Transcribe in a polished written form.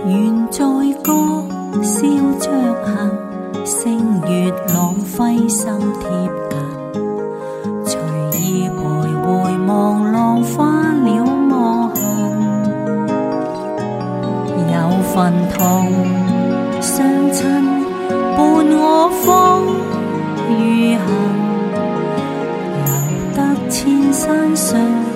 愿在歌笑着行，星月朗辉心贴近，随意徘徊望浪花了磨痕，有份痛相亲伴我风雨行，留得千山上